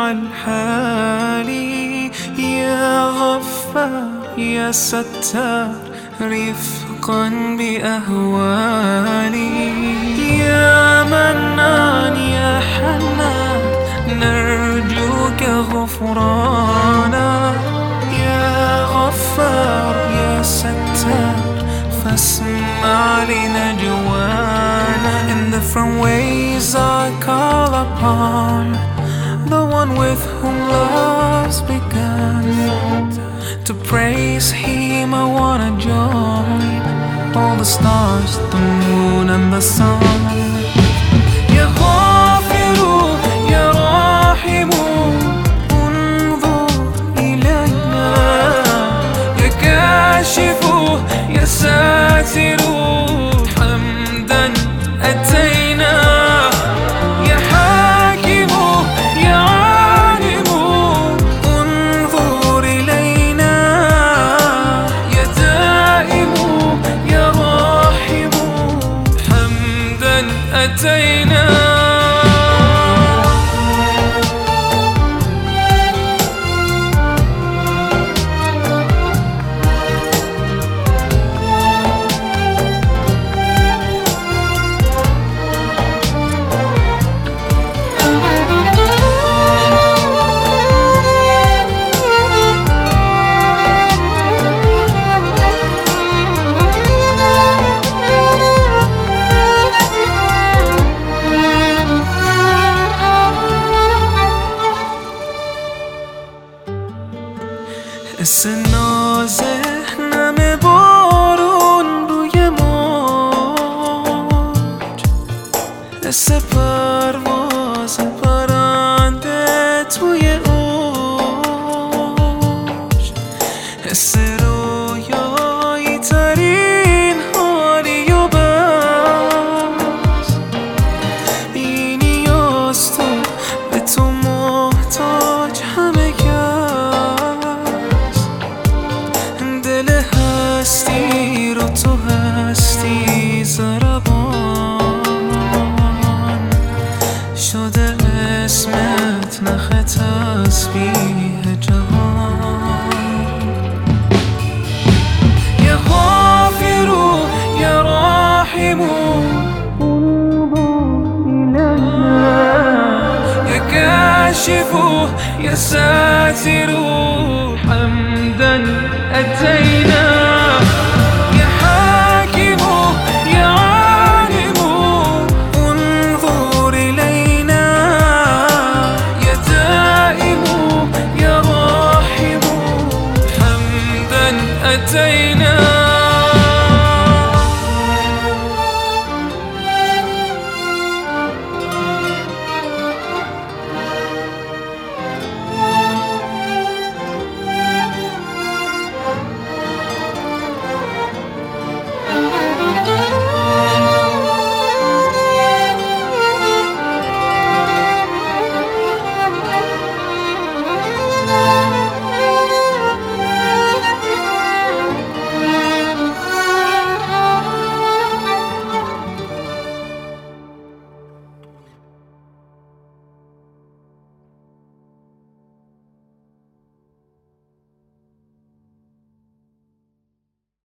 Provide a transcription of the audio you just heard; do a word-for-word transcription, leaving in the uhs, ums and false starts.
عن حالي. يا غفار يا ستار رفقا بأهوالي. يا منان يا حنان نرجوك غفرانا. يا غفار يا ستار فاسمع لنجوانا. In different ways I call upon the one with whom love's begun. To praise him I wanna join all the stars, the moon and the sun. يا غافر يا راحم انظر إلينا. يا كاشف يا ساتر حمدا أتينا. يا حاكم يا عالم انظر إلينا. يا دائم يا راحم حمدا أتينا. حس نازه نم بارون روی موج. حس پرواز پرنده توی اوج. حس رویایی ترین حالی و بس. بی نیاز تو به تو محتاج همه هستی رو تو هستی ضربان شده اسمت نخ تسبیح جهان. یا غافر یا راحم یا کاشف یا ساتر حمدا أتينا. يا حاكم يا عالم انظر إلينا. يا دائم يا راحم حمدا أتينا.